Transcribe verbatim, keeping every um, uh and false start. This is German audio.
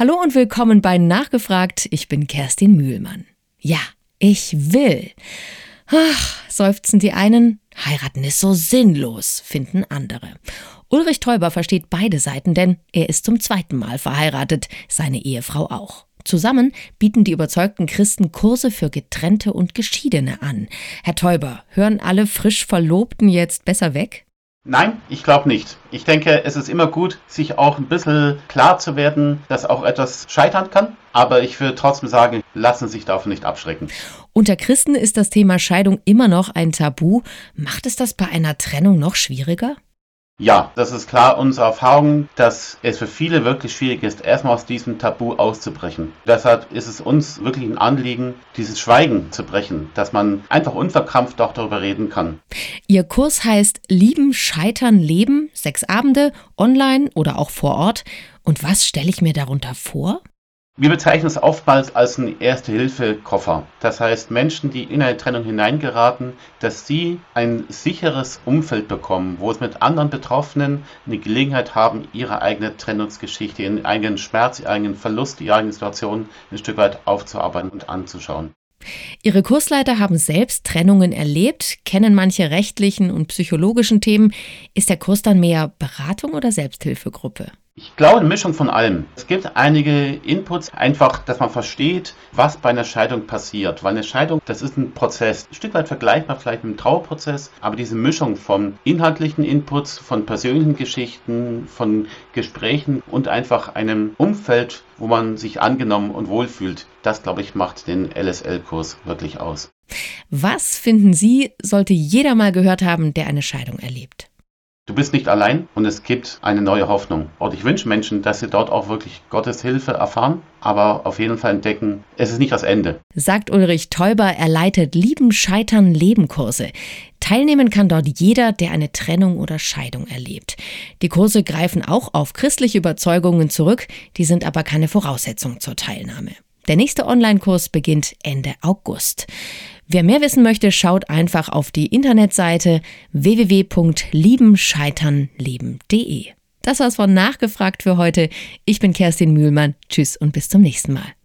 Hallo und willkommen bei Nachgefragt. Ich bin Kerstin Mühlmann. Ja, ich will. Ach, seufzen die einen. Heiraten ist so sinnlos, finden andere. Ulrich Täuber versteht beide Seiten, denn er ist zum zweiten Mal verheiratet, seine Ehefrau auch. Zusammen bieten die überzeugten Christen Kurse für Getrennte und Geschiedene an. Herr Täuber, hören alle frisch Verlobten jetzt besser weg? Nein, ich glaube nicht. Ich denke, es ist immer gut, sich auch ein bisschen klar zu werden, dass auch etwas scheitern kann. Aber ich würde trotzdem sagen, lassen Sie sich davon nicht abschrecken. Unter Christen ist das Thema Scheidung immer noch ein Tabu. Macht es das bei einer Trennung noch schwieriger? Ja, das ist klar unsere Erfahrung, dass es für viele wirklich schwierig ist, erstmal aus diesem Tabu auszubrechen. Deshalb ist es uns wirklich ein Anliegen, dieses Schweigen zu brechen, dass man einfach unverkrampft auch darüber reden kann. Ihr Kurs heißt Lieben, Scheitern, Leben, sechs Abende, online oder auch vor Ort. Und was stelle ich mir darunter vor? Wir bezeichnen es oftmals als einen Erste-Hilfe-Koffer. Das heißt, Menschen, die in eine Trennung hineingeraten, dass sie ein sicheres Umfeld bekommen, wo es mit anderen Betroffenen eine Gelegenheit haben, ihre eigene Trennungsgeschichte, ihren eigenen Schmerz, ihren eigenen Verlust, ihre eigene Situation ein Stück weit aufzuarbeiten und anzuschauen. Ihre Kursleiter haben selbst Trennungen erlebt, kennen manche rechtlichen und psychologischen Themen. Ist der Kurs dann mehr Beratung oder Selbsthilfegruppe? Ich glaube, eine Mischung von allem. Es gibt einige Inputs, einfach, dass man versteht, was bei einer Scheidung passiert. Weil eine Scheidung, das ist ein Prozess, ein Stück weit vergleichbar vielleicht mit einem Trauerprozess, aber diese Mischung von inhaltlichen Inputs, von persönlichen Geschichten, von Gesprächen und einfach einem Umfeld, wo man sich angenommen und wohlfühlt, das, glaube ich, macht den L S L-Kurs wirklich aus. Was, finden Sie, sollte jeder mal gehört haben, der eine Scheidung erlebt? Du bist nicht allein und es gibt eine neue Hoffnung. Und ich wünsche Menschen, dass sie dort auch wirklich Gottes Hilfe erfahren, aber auf jeden Fall entdecken, es ist nicht das Ende. Sagt Ulrich Täuber, er leitet Lieben, Scheitern, Leben Kurse. Teilnehmen kann dort jeder, der eine Trennung oder Scheidung erlebt. Die Kurse greifen auch auf christliche Überzeugungen zurück, die sind aber keine Voraussetzung zur Teilnahme. Der nächste Online-Kurs beginnt Ende August. Wer mehr wissen möchte, schaut einfach auf die Internetseite w w w punkt lieben scheitern leben punkt de. Das war's von Nachgefragt für heute. Ich bin Kerstin Mühlmann. Tschüss und bis zum nächsten Mal.